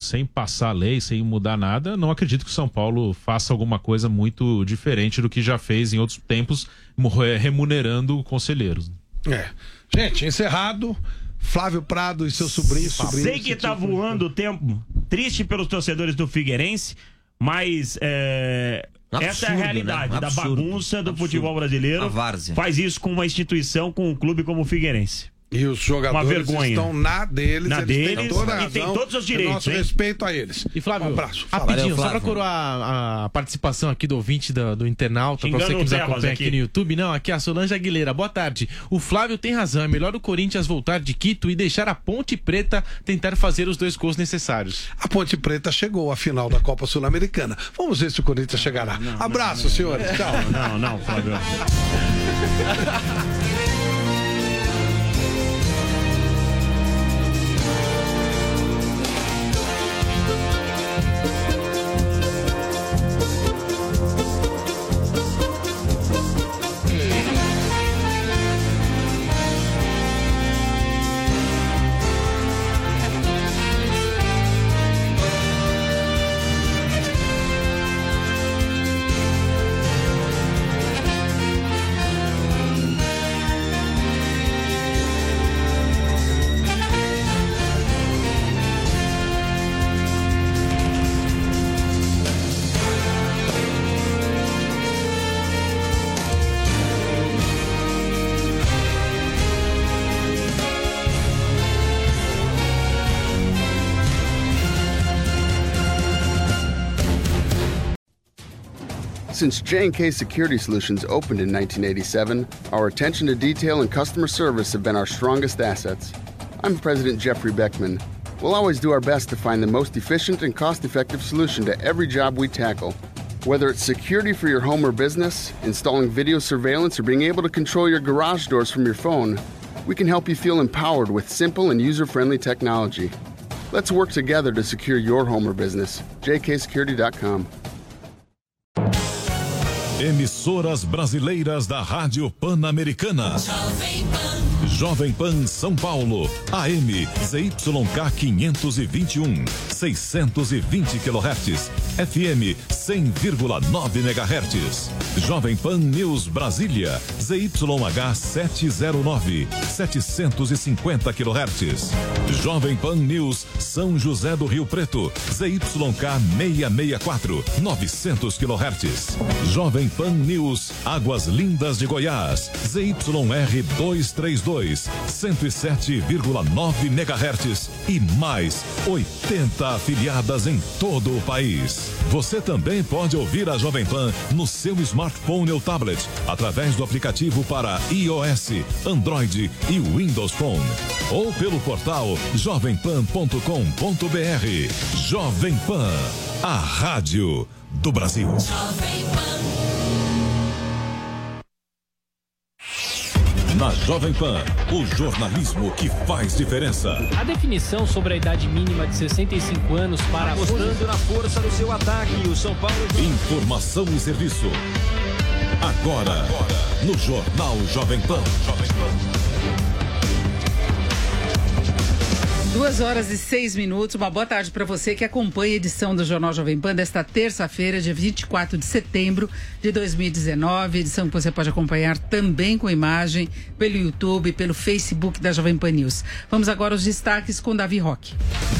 sem passar a lei, sem mudar nada, não acredito que o São Paulo faça alguma coisa muito diferente do que já fez em outros tempos, remunerando conselheiros. Gente, encerrado. Flávio Prado e seu sobrinho. Sei que tá voando o tempo. Triste pelos torcedores do Figueirense, mas essa é a realidade, né? Da bagunça do futebol brasileiro. Faz isso com uma instituição, com um clube como o Figueirense. E os jogadores estão na deles, eles têm toda a razão, e tem todos os direitos. Nosso respeito a eles. E Flávio, um abraço. Rapidinho, só pra coroar a participação aqui do ouvinte do internauta, pra você que nos acompanha aqui no YouTube. Não, aqui é a Solange Aguilera. Boa tarde. O Flávio tem razão, é melhor o Corinthians voltar de Quito e deixar a Ponte Preta tentar fazer os 2 gols necessários. A Ponte Preta chegou à final da Copa Sul-Americana. Vamos ver se o Corinthians chegará. Abraço, senhores. Tchau. Não, Flávio. Since J&K Security Solutions opened in 1987, our attention to detail and customer service have been our strongest assets. I'm President Jeffrey Beckman. We'll always do our best to find the most efficient and cost-effective solution to every job we tackle. Whether it's security for your home or business, installing video surveillance, or being able to control your garage doors from your phone, we can help you feel empowered with simple and user-friendly technology. Let's work together to secure your home or business. jksecurity.com. Emissoras brasileiras da Rádio Pan-Americana. Jovem Pan São Paulo, AM ZYK 521, 620 kHz, FM 100,9 MHz. Jovem Pan News Brasília, ZYH 709, 750 kHz. Jovem Pan News São José do Rio Preto, ZYK 664, 900 kHz. Jovem Pan News Águas Lindas de Goiás, ZYR 232, 107,9 MHz e mais 80 afiliadas em todo o país. Você também pode ouvir a Jovem Pan no seu smartphone ou tablet, através do aplicativo para iOS, Android e Windows Phone. Ou pelo portal jovempan.com.br. Jovem Pan, a rádio do Brasil. Na Jovem Pan, o jornalismo que faz diferença. A definição sobre a idade mínima de 65 anos para... Apostando na força do seu ataque, o São Paulo... Informação e serviço. Agora, no Jornal Jovem Pan. 2h06. Uma boa tarde para você que acompanha a edição do Jornal Jovem Pan desta terça-feira, dia 24 de setembro de 2019. Edição que você pode acompanhar também com imagem pelo YouTube, pelo Facebook da Jovem Pan News. Vamos agora aos destaques com Davi Roque.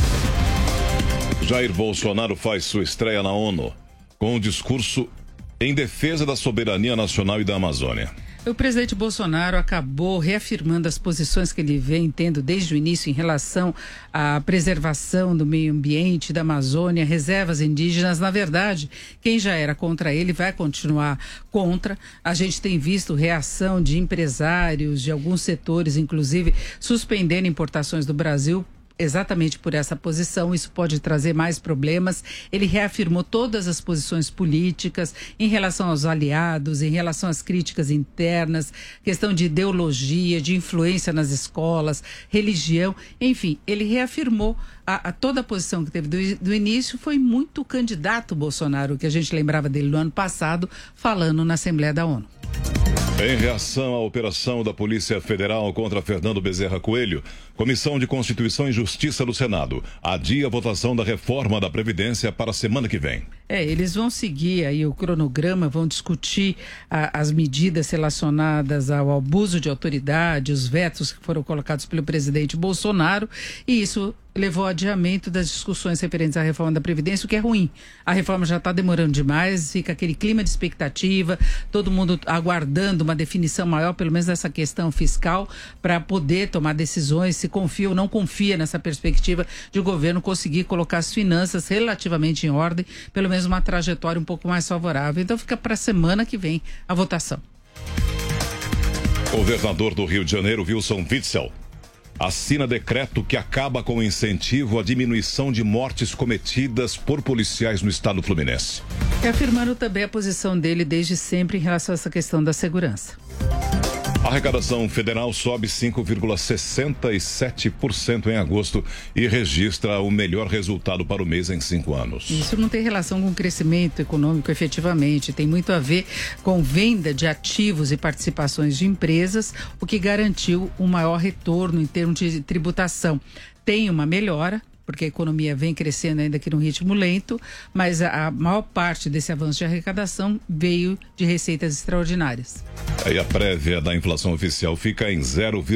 Jair Bolsonaro faz sua estreia na ONU com um discurso em defesa da soberania nacional e da Amazônia. O presidente Bolsonaro acabou reafirmando as posições que ele vem tendo desde o início em relação à preservação do meio ambiente, da Amazônia, reservas indígenas. Na verdade, quem já era contra ele vai continuar contra. A gente tem visto reação de empresários, de alguns setores, inclusive, suspendendo importações do Brasil exatamente por essa posição. Isso pode trazer mais problemas. Ele reafirmou todas as posições políticas em relação aos aliados, em relação às críticas internas, questão de ideologia, de influência nas escolas, religião, enfim, ele reafirmou toda a posição que teve do início. Foi muito candidato Bolsonaro, que a gente lembrava dele no ano passado, falando na Assembleia da ONU. Em reação à operação da Polícia Federal contra Fernando Bezerra Coelho, Comissão de Constituição e Justiça do Senado adia a votação da reforma da Previdência para a semana que vem. Eles vão seguir aí o cronograma, vão discutir as medidas relacionadas ao abuso de autoridade, os vetos que foram colocados pelo presidente Bolsonaro, e isso levou ao adiamento das discussões referentes à reforma da Previdência, o que é ruim. A reforma já está demorando demais, fica aquele clima de expectativa, todo mundo aguardando uma definição maior, pelo menos dessa questão fiscal, para poder tomar decisões, se confia ou não confia nessa perspectiva de o governo conseguir colocar as finanças relativamente em ordem, pelo menos uma trajetória um pouco mais favorável. Então fica para a semana que vem a votação. O governador do Rio de Janeiro, Wilson Witzel, assina decreto que acaba com o incentivo à diminuição de mortes cometidas por policiais no estado fluminense. Afirmando também a posição dele desde sempre em relação a essa questão da segurança. A arrecadação federal sobe 5,67% em agosto e registra o melhor resultado para o mês em 5 anos. Isso não tem relação com o crescimento econômico efetivamente, tem muito a ver com venda de ativos e participações de empresas, o que garantiu um maior retorno em termos de tributação. Tem uma melhora, porque a economia vem crescendo ainda aqui num ritmo lento, mas a maior parte desse avanço de arrecadação veio de receitas extraordinárias. Aí a prévia da inflação oficial fica em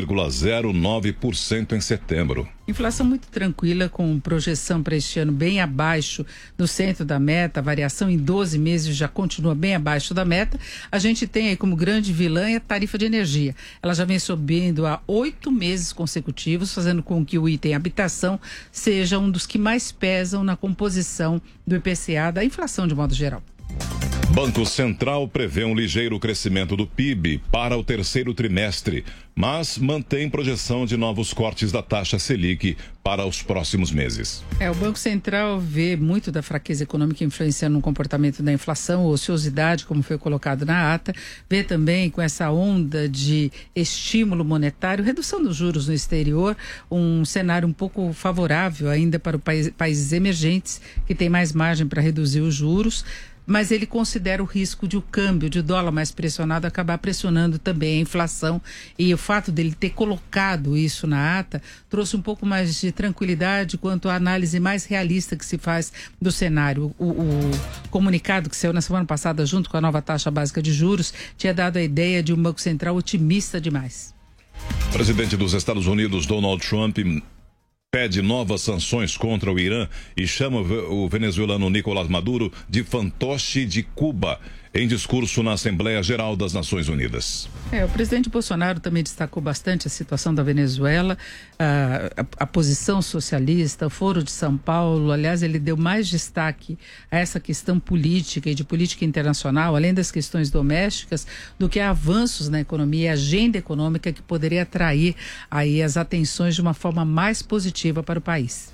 0,09% em setembro. Inflação muito tranquila, com projeção para este ano bem abaixo do centro da meta, a variação em 12 meses já continua bem abaixo da meta. A gente tem aí como grande vilã a tarifa de energia. Ela já vem subindo há 8 meses consecutivos, fazendo com que o item habitação seja um dos que mais pesam na composição do IPCA, da inflação de modo geral. Banco Central prevê um ligeiro crescimento do PIB para o terceiro trimestre, mas mantém projeção de novos cortes da taxa Selic para os próximos meses. O Banco Central vê muito da fraqueza econômica influenciando no comportamento da inflação, ociosidade, como foi colocado na ata, vê também com essa onda de estímulo monetário, redução dos juros no exterior, um cenário um pouco favorável ainda para os países emergentes, que tem mais margem para reduzir os juros. Mas ele considera o risco de o câmbio de dólar mais pressionado acabar pressionando também a inflação, e o fato dele ter colocado isso na ata trouxe um pouco mais de tranquilidade quanto à análise mais realista que se faz do cenário. O comunicado que saiu na semana passada junto com a nova taxa básica de juros tinha dado a ideia de um Banco Central otimista demais. O presidente dos Estados Unidos, Donald Trump, pede novas sanções contra o Irã e chama o venezuelano Nicolás Maduro de fantoche de Cuba, em discurso na Assembleia Geral das Nações Unidas. O presidente Bolsonaro também destacou bastante a situação da Venezuela, a posição socialista, o Foro de São Paulo. Aliás, ele deu mais destaque a essa questão política e de política internacional, além das questões domésticas, do que avanços na economia e agenda econômica que poderia atrair aí as atenções de uma forma mais positiva para o país.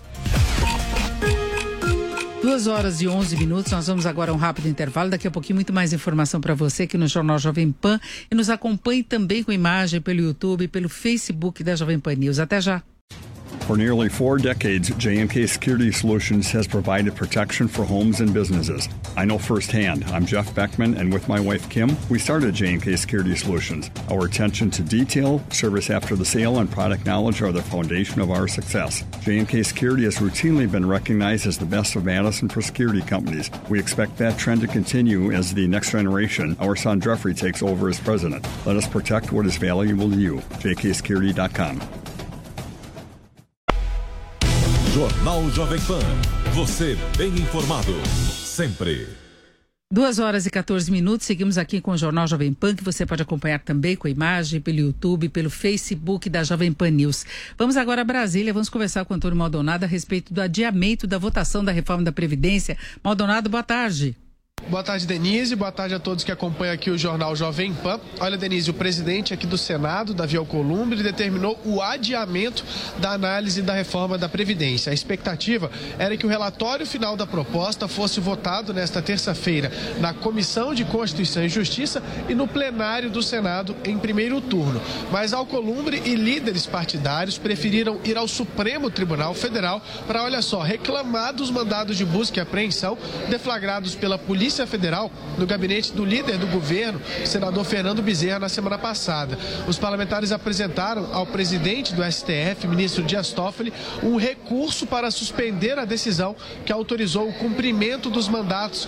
2h11, nós vamos agora a um rápido intervalo, daqui a pouquinho muito mais informação para você aqui no Jornal Jovem Pan, e nos acompanhe também com imagem pelo YouTube e pelo Facebook da Jovem Pan News. Até já! For nearly 4 decades, J&K Security Solutions has provided protection for homes and businesses. I know firsthand. I'm Jeff Beckman, and with my wife Kim, we started J&K Security Solutions. Our attention to detail, service after the sale, and product knowledge are the foundation of our success. J&K Security has routinely been recognized as the best of Madison for security companies. We expect that trend to continue as the next generation, our son Jeffrey, takes over as president. Let us protect what is valuable to you. jksecurity.com. Jornal Jovem Pan. Você bem informado. Sempre. 2h14, seguimos aqui com o Jornal Jovem Pan, que você pode acompanhar também com imagem pelo YouTube, pelo Facebook da Jovem Pan News. Vamos agora a Brasília, vamos conversar com o Antônio Maldonado a respeito do adiamento da votação da reforma da Previdência. Maldonado, boa tarde. Boa tarde, Denise. Boa tarde a todos que acompanham aqui o Jornal Jovem Pan. Olha, Denise, o presidente aqui do Senado, Davi Alcolumbre, determinou o adiamento da análise da reforma da Previdência. A expectativa era que o relatório final da proposta fosse votado nesta terça-feira na Comissão de Constituição e Justiça e no plenário do Senado em primeiro turno. Mas Alcolumbre e líderes partidários preferiram ir ao Supremo Tribunal Federal para, olha só, reclamar dos mandados de busca e apreensão deflagrados pela Polícia Polícia Federal no gabinete do líder do governo, o senador Fernando Bezerra, na semana passada. Os parlamentares apresentaram ao presidente do STF, ministro Dias Toffoli, um recurso para suspender a decisão que autorizou o cumprimento dos mandados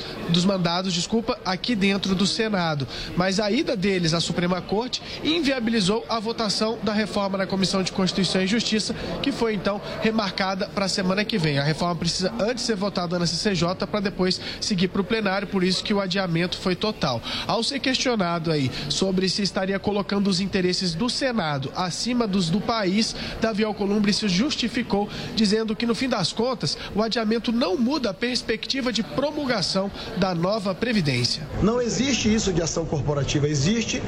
aqui dentro do Senado. Mas a ida deles à Suprema Corte inviabilizou a votação da reforma na Comissão de Constituição e Justiça, que foi então remarcada para a semana que vem. A reforma precisa antes ser votada na CCJ para depois seguir para o plenário, por isso que o adiamento foi total. Ao ser questionado aí sobre se estaria colocando os interesses do Senado acima dos do país, Davi Alcolumbre se justificou, dizendo que no fim das contas o adiamento não muda a perspectiva de promulgação da nova Previdência. Não existe isso de ação corporativa, existe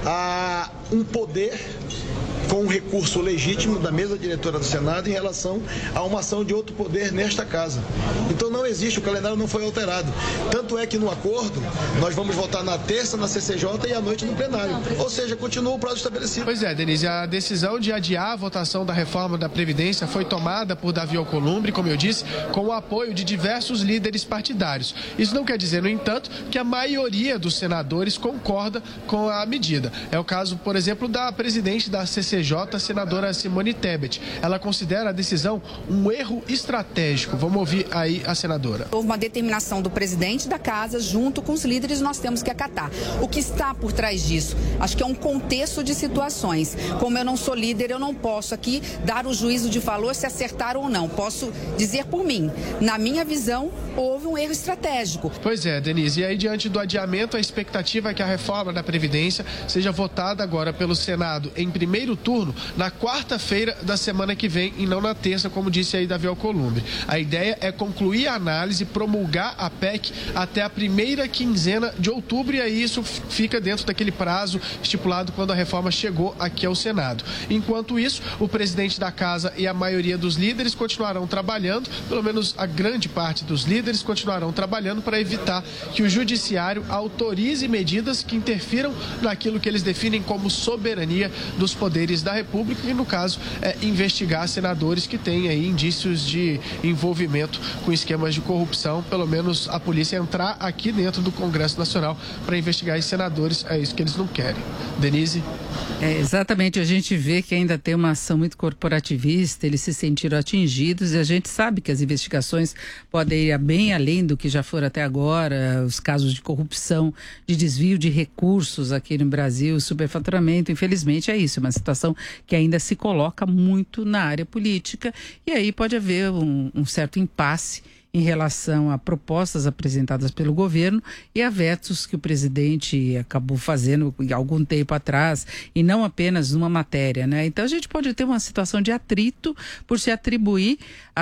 um poder com um recurso legítimo da mesa diretora do Senado em relação a uma ação de outro poder nesta casa. Então não existe, o calendário não foi alterado. Tanto é que no acordo nós vamos votar na terça na CCJ e à noite no plenário. Ou seja, continua o prazo estabelecido. Pois é, Denise, a decisão de adiar a votação da reforma da Previdência foi tomada por Davi Alcolumbre, como eu disse, com o apoio de diversos líderes partidários. Isso não quer dizer, no entanto, que a maioria dos senadores concorda com a medida. É o caso, por exemplo, da presidente da CCJ, senadora Simone Tebet. Ela considera a decisão um erro estratégico. Vamos ouvir aí a senadora. Houve uma determinação do presidente da casa junto com os líderes, nós temos que acatar. O que está por trás disso? Acho que é um contexto de situações. Como eu não sou líder, eu não posso aqui dar o juízo de valor se acertar ou não. Posso dizer por mim, na minha visão, houve um erro estratégico. Pois é, Denise. E aí, diante do adiamento, a expectativa é que a reforma da Previdência seja votada agora pelo Senado em primeiro turno na quarta-feira da semana que vem e não na terça, como disse aí Davi Alcolumbre. A ideia é concluir a análise, promulgar a PEC até a primeira quinzena de outubro, e aí isso fica dentro daquele prazo estipulado quando a reforma chegou aqui ao Senado. Enquanto isso, o presidente da casa e a maioria dos líderes continuarão trabalhando, pelo menos a grande parte dos líderes continuarão trabalhando para evitar que o judiciário autorize medidas que interfiram naquilo que eles definem como soberania dos poderes da República, e no caso é investigar senadores que têm aí indícios de envolvimento com esquemas de corrupção. Pelo menos a polícia entrar aqui dentro do Congresso Nacional para investigar esses senadores, é isso que eles não querem. Denise? Exatamente, a gente vê que ainda tem uma ação muito corporativista, eles se sentiram atingidos, e a gente sabe que as investigações podem ir bem além do que já foram até agora, os casos de corrupção, de desvio de recursos aqui no Brasil, superfaturamento, infelizmente é isso, uma situação que ainda se coloca muito na área política, e aí pode haver um certo impasse em relação a propostas apresentadas pelo governo e a vetos que o presidente acabou fazendo há algum tempo atrás, e não apenas numa matéria, né? Então a gente pode ter uma situação de atrito por se atribuir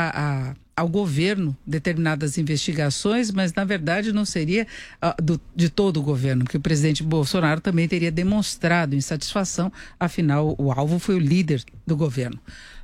ao governo determinadas investigações, mas na verdade não seria de todo o governo, que o presidente Bolsonaro também teria demonstrado insatisfação, afinal o alvo foi o líder do governo.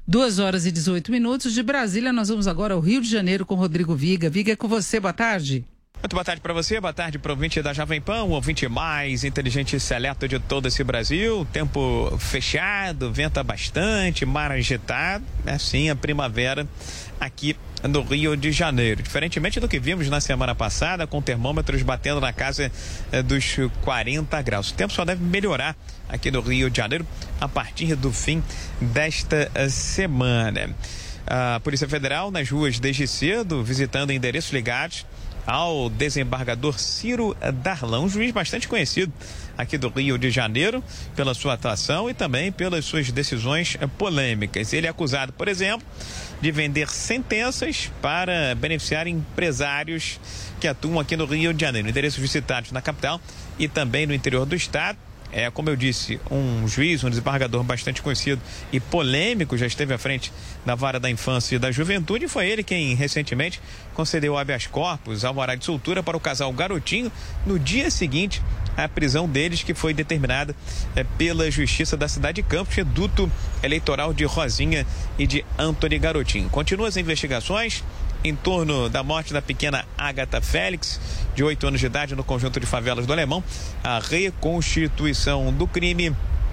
2h18 de Brasília, nós vamos agora ao Rio de Janeiro com Rodrigo Viga. Viga, é com você, boa tarde. Muito boa tarde para você, boa tarde para o ouvinte da Jovem Pan, o ouvinte mais inteligente e seleto de todo esse Brasil. Tempo fechado, venta bastante, mar agitado, é assim a primavera aqui no Rio de Janeiro. Diferentemente do que vimos na semana passada, com termômetros batendo na casa dos 40 graus. O tempo só deve melhorar aqui no Rio de Janeiro a partir do fim desta semana. A Polícia Federal nas ruas desde cedo, visitando endereços ligados ao desembargador Ciro Darlan, um juiz bastante conhecido aqui do Rio de Janeiro pela sua atuação e também pelas suas decisões polêmicas. Ele é acusado, por exemplo, de vender sentenças para beneficiar empresários que atuam aqui no Rio de Janeiro, endereços visitados na capital e também no interior do estado. Como eu disse, um juiz, um desembargador bastante conhecido e polêmico, já esteve à frente da Vara da Infância e da Juventude, e foi ele quem recentemente concedeu habeas corpus, alvará de soltura para o casal Garotinho no dia seguinte à prisão deles, que foi determinada pela Justiça da cidade de Campos, reduto eleitoral de Rosinha e de Antony Garotinho. Continuam as investigações em torno da morte da pequena Agatha Félix, de 8 anos de idade, no conjunto de favelas do Alemão. A reconstituição do crime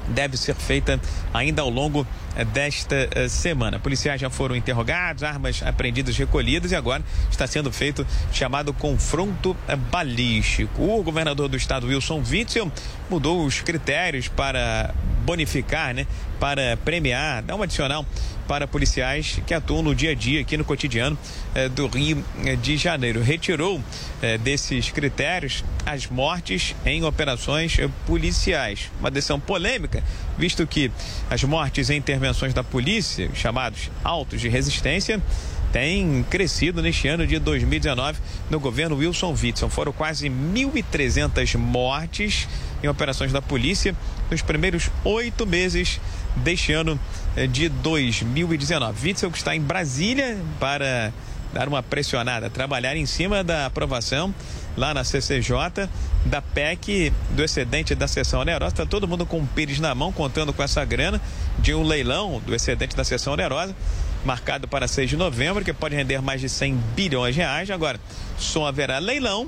deve ser feita ainda ao longo desta semana. Policiais já foram interrogados, armas apreendidas, recolhidas, e agora está sendo feito chamado confronto balístico. O governador do estado, Wilson Witzel, mudou os critérios para bonificar, para premiar, dar um adicional para policiais que atuam no dia a dia, aqui no cotidiano do Rio de Janeiro. Retirou desses critérios as mortes em operações policiais. Uma decisão polêmica, visto que as mortes em intervenções da polícia, chamados autos de resistência, têm crescido neste ano de 2019 no governo Wilson Witzel. Foram quase 1.300 mortes em operações da polícia nos primeiros 8 meses deste ano de 2019. Witzel, que está em Brasília para dar uma pressionada, trabalhar em cima da aprovação lá na CCJ da PEC do excedente da sessão onerosa. Está todo mundo com o pires na mão, contando com essa grana de um leilão do excedente da sessão onerosa, marcado para 6 de novembro, que pode render mais de 100 bilhões de reais. Agora, só haverá leilão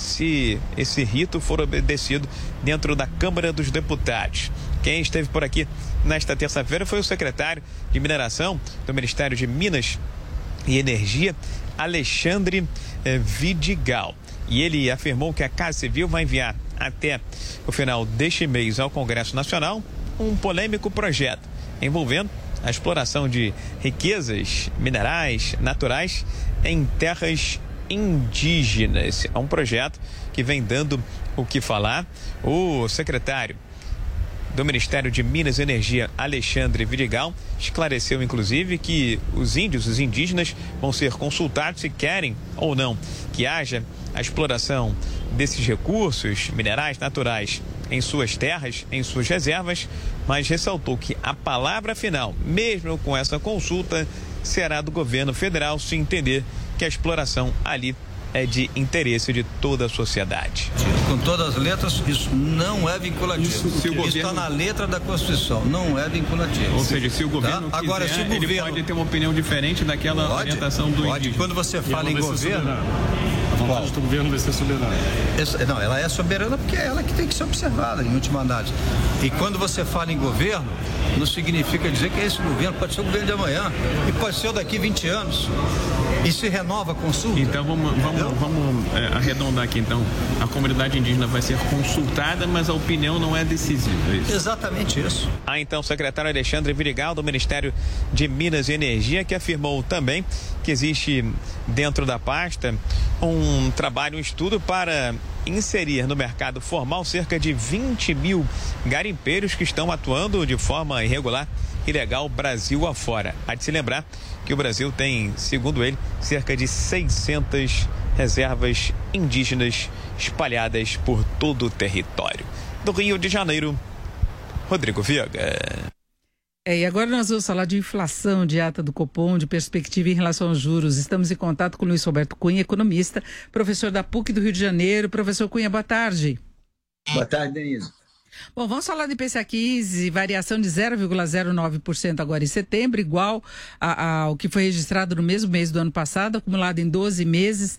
se esse rito for obedecido dentro da Câmara dos Deputados. Quem esteve por aqui nesta terça-feira foi o secretário de Mineração do Ministério de Minas e Energia, Alexandre Vidigal. E ele afirmou que a Casa Civil vai enviar até o final deste mês ao Congresso Nacional um polêmico projeto envolvendo a exploração de riquezas minerais naturais em terras indígenas. É um projeto que vem dando o que falar. O secretário do Ministério de Minas e Energia, Alexandre Vidigal, esclareceu inclusive que os índios, os indígenas, vão ser consultados se querem ou não que haja a exploração desses recursos minerais naturais em suas terras, em suas reservas, mas ressaltou que a palavra final, mesmo com essa consulta, será do governo federal, se entender que a exploração ali é de interesse de toda a sociedade. Com todas as letras, isso não é vinculativo. Isso está na letra da Constituição, não é vinculativo. Ou seja, se o governo quiser, agora, se o governo... ele pode ter uma opinião diferente daquela orientação do indígena. Quando você fala em governo... A vontade do governo vai ser soberana. Não, ela é soberana porque é ela que tem que ser observada, em última análise. E quando você fala em governo, não significa dizer que esse governo pode ser o governo de amanhã e pode ser o daqui 20 anos. E se renova a consulta. Então vamos arredondar aqui. Então, a comunidade indígena vai ser consultada, mas a opinião não é decisiva. É isso? Exatamente isso. Então, o secretário Alexandre Vidigal, do Ministério de Minas e Energia, que afirmou também que existe dentro da pasta um trabalho, um estudo para inserir no mercado formal cerca de 20 mil garimpeiros que estão atuando de forma irregular, ilegal, Brasil afora. Há de se lembrar que o Brasil tem, segundo ele, cerca de 600 reservas indígenas espalhadas por todo o território. Do Rio de Janeiro, Rodrigo Viega. E agora nós vamos falar de inflação, de ata do Copom, de perspectiva em relação aos juros. Estamos em contato com o Luiz Roberto Cunha, economista, professor da PUC do Rio de Janeiro. Professor Cunha, boa tarde. Boa tarde, Denise. Bom, vamos falar de IPCA 15, variação de 0,09% agora em setembro, igual ao que foi registrado no mesmo mês do ano passado, acumulado em 12 meses,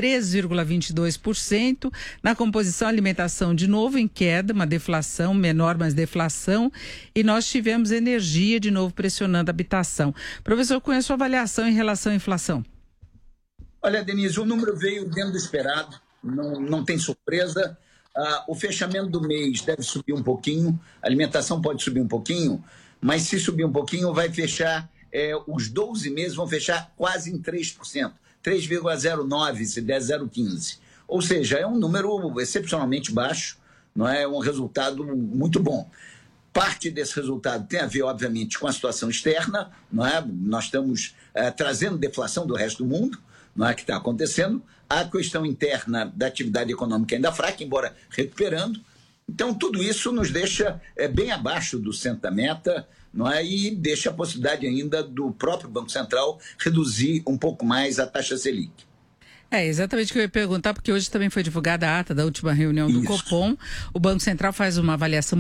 3,22%. Na composição, alimentação de novo em queda, uma deflação menor, mas deflação. E nós tivemos energia de novo pressionando a habitação. Professor Cunha, sua avaliação em relação à inflação? Olha, Denise, o número veio dentro do esperado, não tem surpresa. O fechamento do mês deve subir um pouquinho, a alimentação pode subir um pouquinho, mas se subir um pouquinho vai fechar, os 12 meses vão fechar quase em 3%. 3,09 se der 0,15. Ou seja, é um número excepcionalmente baixo, não é um resultado muito bom. Parte desse resultado tem a ver, obviamente, com a situação externa, não é? Nós estamos trazendo deflação do resto do mundo, não é que está acontecendo. A questão interna da atividade econômica ainda fraca, embora recuperando. Então, tudo isso nos deixa bem abaixo do centro da meta, não é? E deixa a possibilidade ainda do próprio Banco Central reduzir um pouco mais a taxa Selic. É exatamente o que eu ia perguntar, porque hoje também foi divulgada a ata da última reunião do Copom. O Banco Central faz uma avaliação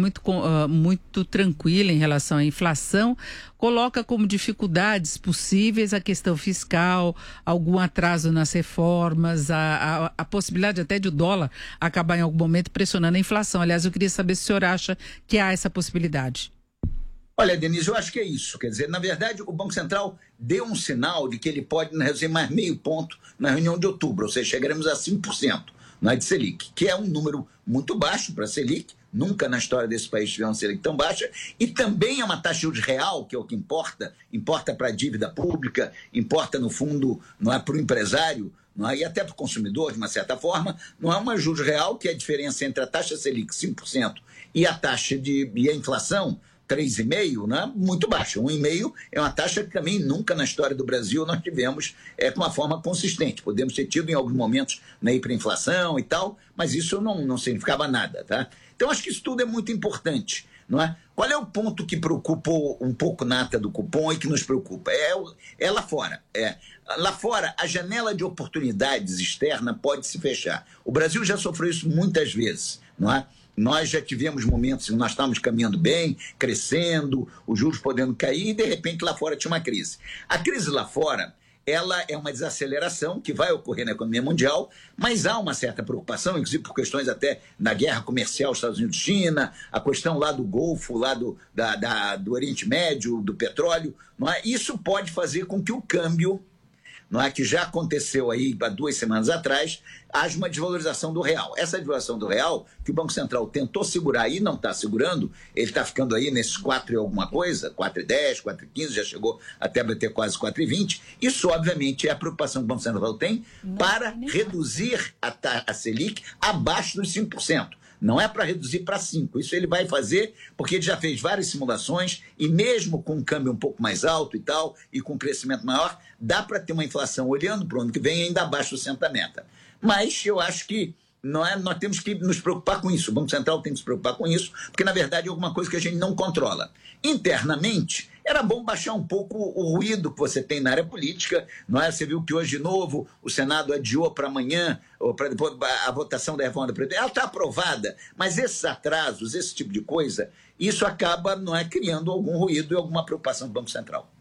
muito tranquila em relação à inflação, coloca como dificuldades possíveis a questão fiscal, algum atraso nas reformas, a possibilidade até de o dólar acabar em algum momento pressionando a inflação. Aliás, eu queria saber se o senhor acha que há essa possibilidade. Olha, Denise, eu acho que é isso. Quer dizer, na verdade, o Banco Central deu um sinal de que ele pode reduzir mais meio ponto na reunião de outubro, ou seja, chegaremos a 5% de Selic, que é um número muito baixo para a Selic. Nunca na história desse país tivemos uma Selic tão baixa, e também é uma taxa de juros real, que é o que importa para a dívida pública, importa, no fundo, não é para o empresário, não é, e até para o consumidor, de uma certa forma, não é uma juros real, que é a diferença entre a taxa Selic, 5%, e a taxa e a inflação, 3,5%, né? Muito baixa. 1,5% é uma taxa que também nunca na história do Brasil nós tivemos com uma forma consistente. Podemos ter tido em alguns momentos na hiperinflação e tal, mas isso não significava nada, tá? Então acho que isso tudo é muito importante, não é? Qual é o ponto que preocupou um pouco na ata do Copom e que nos preocupa? É lá fora. Lá fora, a janela de oportunidades externa pode se fechar. O Brasil já sofreu isso muitas vezes, não é? Nós já tivemos momentos em que nós estávamos caminhando bem, crescendo, os juros podendo cair, e de repente lá fora tinha uma crise. A crise lá fora, ela é uma desaceleração que vai ocorrer na economia mundial, mas há uma certa preocupação, inclusive por questões até da guerra comercial Estados Unidos-China, a questão lá do Golfo, lá do Oriente Médio, do petróleo, não é? Isso pode fazer com que o câmbio, não é, que já aconteceu aí há 2 semanas atrás, haja uma desvalorização do real. Essa desvalorização do real, que o Banco Central tentou segurar e não está segurando, ele está ficando aí nesses 4 e alguma coisa, 4,10, 4,15, já chegou até bater quase 4,20. Isso, obviamente, é a preocupação que o Banco Central tem para reduzir a Selic abaixo dos 5%. Não é para reduzir para 5%. Isso ele vai fazer porque ele já fez várias simulações e mesmo com um câmbio um pouco mais alto e tal, e com um crescimento maior, dá para ter uma inflação olhando para o ano que vem ainda abaixo do centro da meta. Mas eu acho que nós temos que nos preocupar com isso. O Banco Central tem que se preocupar com isso, porque na verdade é alguma coisa que a gente não controla. Internamente, era bom baixar um pouco o ruído que você tem na área política, não é? Você viu que hoje de novo o Senado adiou para amanhã, ou para depois a votação da reforma da Previdência. Ela está aprovada, mas esses atrasos, esse tipo de coisa, isso acaba, não é, criando algum ruído e alguma preocupação do Banco Central.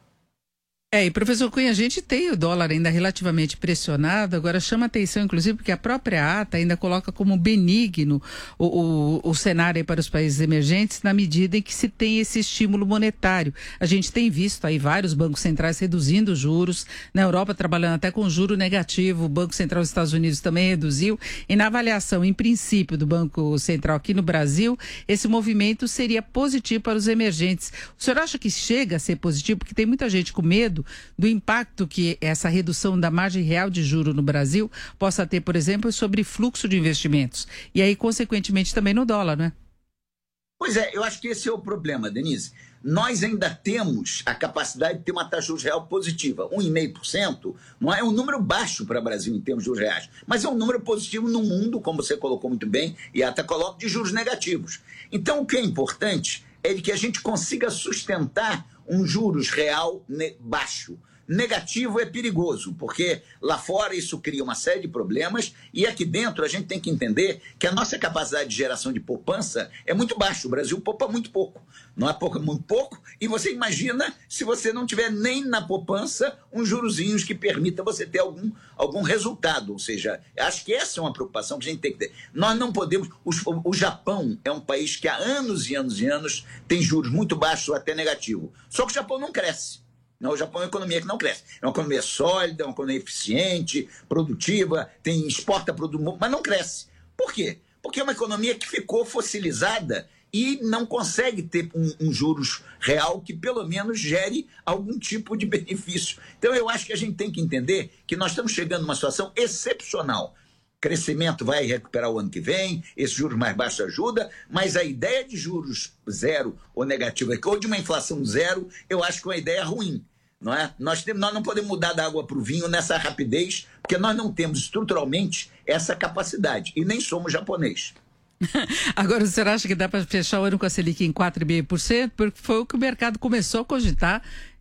E professor Cunha, a gente tem o dólar ainda relativamente pressionado, agora chama atenção, inclusive, porque a própria ata ainda coloca como benigno o cenário aí para os países emergentes, na medida em que se tem esse estímulo monetário. A gente tem visto aí vários bancos centrais reduzindo os juros, na Europa trabalhando até com juro negativo, o Banco Central dos Estados Unidos também reduziu, e na avaliação, em princípio, do Banco Central aqui no Brasil, esse movimento seria positivo para os emergentes. O senhor acha que chega a ser positivo? Porque tem muita gente com medo do impacto que essa redução da margem real de juro no Brasil possa ter, por exemplo, sobre fluxo de investimentos. E aí, consequentemente, também no dólar, né? Pois é, eu acho que esse é o problema, Denise. Nós ainda temos a capacidade de ter uma taxa de juros real positiva. 1,5% não é um número baixo para o Brasil em termos de juros reais, mas é um número positivo no mundo, como você colocou muito bem, e até coloca, de juros negativos. Então, o que é importante é de que a gente consiga sustentar um juros real baixo. Negativo é perigoso, porque lá fora isso cria uma série de problemas e aqui dentro a gente tem que entender que a nossa capacidade de geração de poupança é muito baixa. O Brasil poupa muito pouco. Não é pouco, muito pouco. E você imagina se você não tiver nem na poupança uns jurozinhos que permita você ter algum resultado. Ou seja, acho que essa é uma preocupação que a gente tem que ter. Nós não podemos... O Japão é um país que há anos e anos e anos tem juros muito baixos ou até negativo. Só que o Japão não cresce. Não, o Japão é uma economia que não cresce. É uma economia sólida, é uma economia eficiente, produtiva, exporta produto, mas não cresce. Por quê? Porque é uma economia que ficou fossilizada e não consegue ter um juros real que pelo menos gere algum tipo de benefício. Então eu acho que a gente tem que entender que nós estamos chegando numa situação excepcional. Crescimento vai recuperar o ano que vem, esses juros mais baixos ajuda, mas a ideia de juros zero ou negativo, ou de uma inflação zero, eu acho que é uma ideia ruim. Não é? Nós não podemos mudar da água para o vinho nessa rapidez, porque nós não temos estruturalmente essa capacidade, e nem somos japonês. Agora, o senhor acha que dá para fechar o ano com a Selic em 4,5%? Porque foi o que o mercado começou a cogitar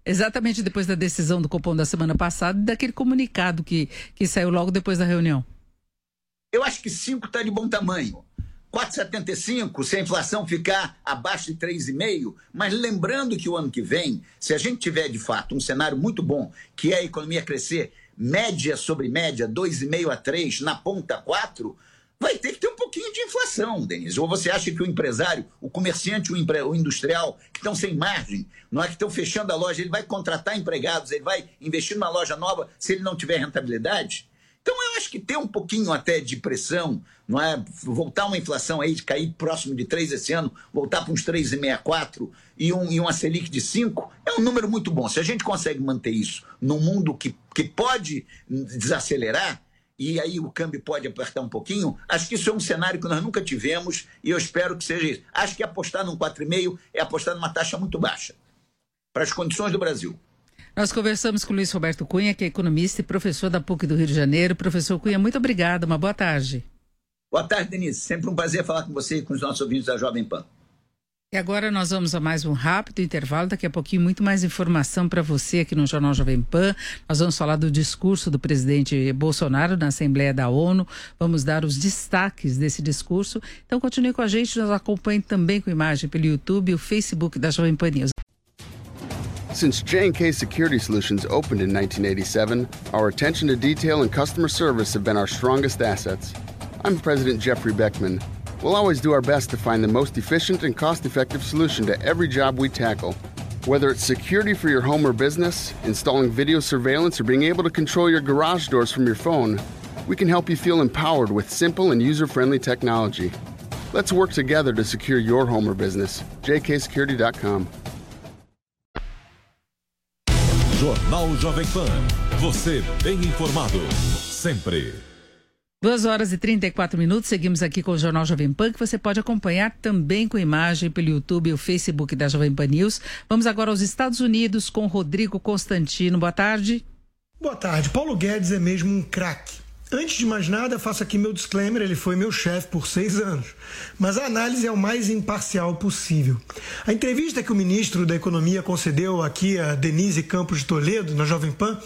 Exatamente depois da decisão do Copom da semana passada e daquele comunicado que saiu logo depois da reunião. Eu acho que 5 está de bom tamanho. 4,75 se a inflação ficar abaixo de 3,5, mas lembrando que o ano que vem, se a gente tiver de fato um cenário muito bom, que é a economia crescer média sobre média, 2,5 a 3, na ponta 4, vai ter que ter um pouquinho de inflação, Denise. Ou você acha que o empresário, o comerciante, o industrial, que estão sem margem, não é que estão fechando a loja, ele vai contratar empregados, ele vai investir numa loja nova se ele não tiver rentabilidade? Então, eu acho que ter um pouquinho até de pressão, não é? Voltar uma inflação aí, de cair próximo de 3 esse ano, voltar para uns 3,64 e uma Selic de 5, é um número muito bom. Se a gente consegue manter isso num mundo que pode desacelerar, e aí o câmbio pode apertar um pouquinho, acho que isso é um cenário que nós nunca tivemos e eu espero que seja isso. Acho que apostar num 4,5 é apostar numa taxa muito baixa para as condições do Brasil. Nós conversamos com o Luiz Roberto Cunha, que é economista e professor da PUC do Rio de Janeiro. Professor Cunha, muito obrigado. Uma boa tarde. Boa tarde, Denise. Sempre um prazer falar com você e com os nossos ouvintes da Jovem Pan. E agora nós vamos a mais um rápido intervalo. Daqui a pouquinho, muito mais informação para você aqui no Jornal Jovem Pan. Nós vamos falar do discurso do presidente Bolsonaro na Assembleia da ONU. Vamos dar os destaques desse discurso. Então, continue com a gente. Nos acompanhe também com imagem pelo YouTube e o Facebook da Jovem Pan News. Since J&K Security Solutions opened in 1987, our attention to detail and customer service have been our strongest assets. I'm President Jeffrey Beckman. We'll always do our best to find the most efficient and cost-effective solution to every job we tackle. Whether it's security for your home or business, installing video surveillance, or being able to control your garage doors from your phone, we can help you feel empowered with simple and user-friendly technology. Let's work together to secure your home or business. jksecurity.com. Jornal Jovem Pan. Você bem informado. Sempre. 2h34. Seguimos aqui com o Jornal Jovem Pan, que você pode acompanhar também com imagem pelo YouTube e o Facebook da Jovem Pan News. Vamos agora aos Estados Unidos com Rodrigo Constantino. Boa tarde. Boa tarde. Paulo Guedes é mesmo um craque. Antes de mais nada, faço aqui meu disclaimer, ele foi meu chefe por 6 anos. Mas a análise é o mais imparcial possível. A entrevista que o ministro da Economia concedeu aqui a Denise Campos de Toledo, na Jovem Pan,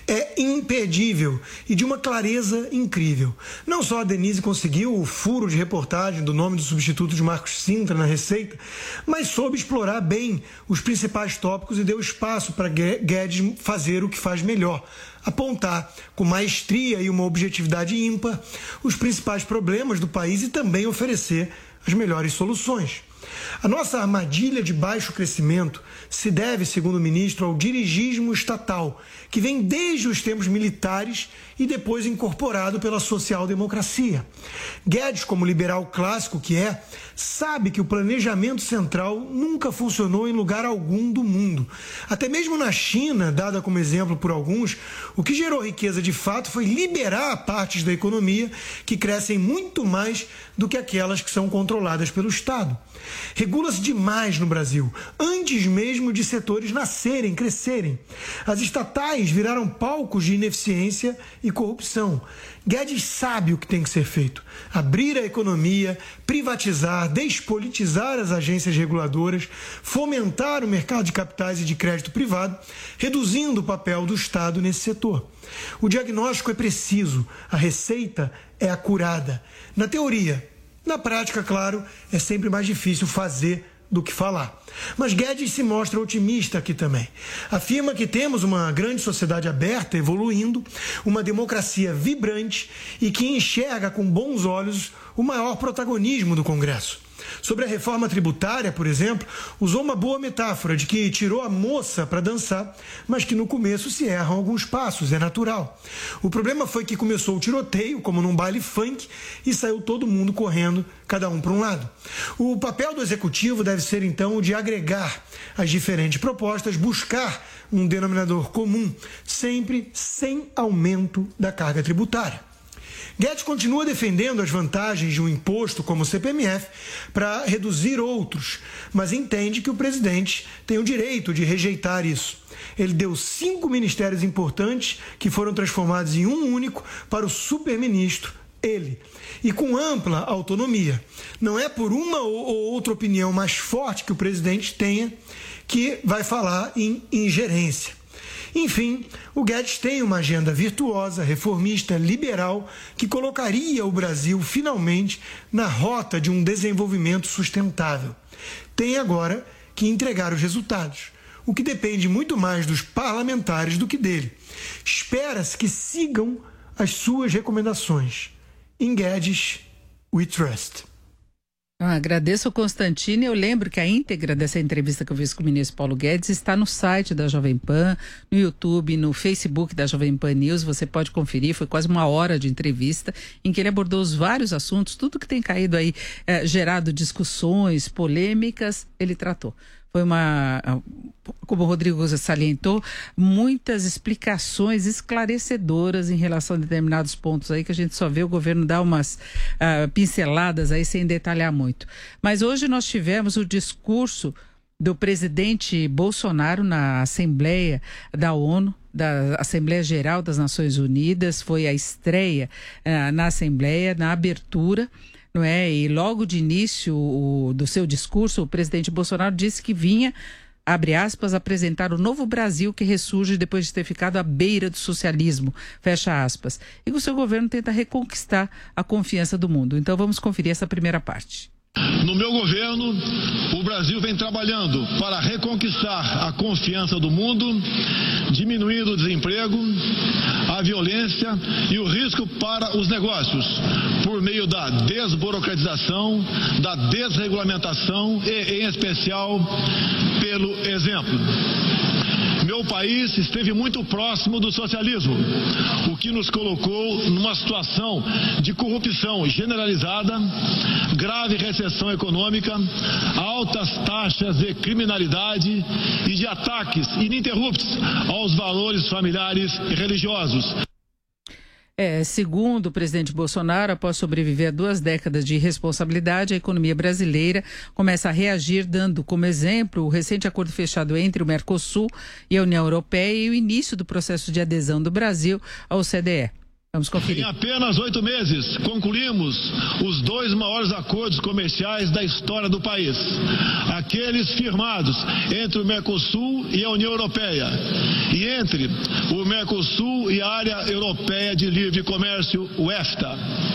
é imperdível e de uma clareza incrível. Não só a Denise conseguiu o furo de reportagem do nome do substituto de Marcos Sintra na Receita, mas soube explorar bem os principais tópicos e deu espaço para Guedes fazer o que faz melhor: apontar com maestria e uma objetividade ímpar os principais problemas do país e também oferecer as melhores soluções. A nossa armadilha de baixo crescimento se deve, segundo o ministro, ao dirigismo estatal, que vem desde os tempos militares e depois incorporado pela social-democracia. Guedes, como liberal clássico que é, sabe que o planejamento central nunca funcionou em lugar algum do mundo. Até mesmo na China, dada como exemplo por alguns, o que gerou riqueza de fato foi liberar partes da economia que crescem muito mais do que aquelas que são controladas pelo Estado. Regula-se demais no Brasil, antes mesmo de setores nascerem, crescerem. As estatais viraram palcos de ineficiência e corrupção. Guedes sabe o que tem que ser feito: abrir a economia, privatizar, despolitizar as agências reguladoras, fomentar o mercado de capitais e de crédito privado, reduzindo o papel do Estado nesse setor. O diagnóstico é preciso, a receita é acurada. Na teoria. Na prática, claro, é sempre mais difícil fazer do que falar. Mas Guedes se mostra otimista aqui também. Afirma que temos uma grande sociedade aberta, evoluindo, uma democracia vibrante e que enxerga com bons olhos o maior protagonismo do Congresso. Sobre a reforma tributária, por exemplo, usou uma boa metáfora de que tirou a moça para dançar, mas que no começo se erram alguns passos, é natural. O problema foi que começou o tiroteio, como num baile funk, e saiu todo mundo correndo, cada um para um lado. O papel do executivo deve ser, então, o de agregar as diferentes propostas, buscar um denominador comum, sempre sem aumento da carga tributária. Guedes continua defendendo as vantagens de um imposto como o CPMF para reduzir outros, mas entende que o presidente tem o direito de rejeitar isso. Ele deu 5 ministérios importantes que foram transformados em um único para o superministro, ele, e com ampla autonomia. Não é por uma ou outra opinião mais forte que o presidente tenha que vai falar em ingerência. Enfim, o Guedes tem uma agenda virtuosa, reformista, liberal, que colocaria o Brasil finalmente na rota de um desenvolvimento sustentável. Tem agora que entregar os resultados, o que depende muito mais dos parlamentares do que dele. Espera-se que sigam as suas recomendações. Em Guedes, we trust. Agradeço ao Constantino. Eu lembro que a íntegra dessa entrevista que eu fiz com o ministro Paulo Guedes está no site da Jovem Pan, no YouTube, no Facebook da Jovem Pan News. Você pode conferir, foi quase 1 hora de entrevista em que ele abordou os vários assuntos, tudo que tem caído aí, gerado discussões, polêmicas, ele tratou. Foi como o Rodrigo salientou, muitas explicações esclarecedoras em relação a determinados pontos aí que a gente só vê o governo dar umas pinceladas aí sem detalhar muito. Mas hoje nós tivemos o discurso do presidente Bolsonaro na Assembleia da ONU, da Assembleia Geral das Nações Unidas. Foi a estreia na Assembleia, na abertura. Não é? E logo de início do seu discurso, o presidente Bolsonaro disse que vinha, abre aspas, apresentar o novo Brasil que ressurge depois de ter ficado à beira do socialismo, fecha aspas. E o seu governo tenta reconquistar a confiança do mundo. Então vamos conferir essa primeira parte. No meu governo, o Brasil vem trabalhando para reconquistar a confiança do mundo, diminuindo o desemprego, a violência e o risco para os negócios, por meio da desburocratização, da desregulamentação e, em especial, pelo exemplo. Meu país esteve muito próximo do socialismo, o que nos colocou numa situação de corrupção generalizada, grave recessão econômica, altas taxas de criminalidade e de ataques ininterruptos aos valores familiares e religiosos. Segundo o presidente Bolsonaro, após sobreviver a 2 décadas de irresponsabilidade, a economia brasileira começa a reagir, dando como exemplo o recente acordo fechado entre o Mercosul e a União Europeia e o início do processo de adesão do Brasil ao OCDE. Vamos conferir. Em apenas 8 meses, concluímos os 2 maiores acordos comerciais da história do país. Aqueles firmados entre o Mercosul e a União Europeia e entre o Mercosul e a Área Europeia de Livre Comércio, o EFTA.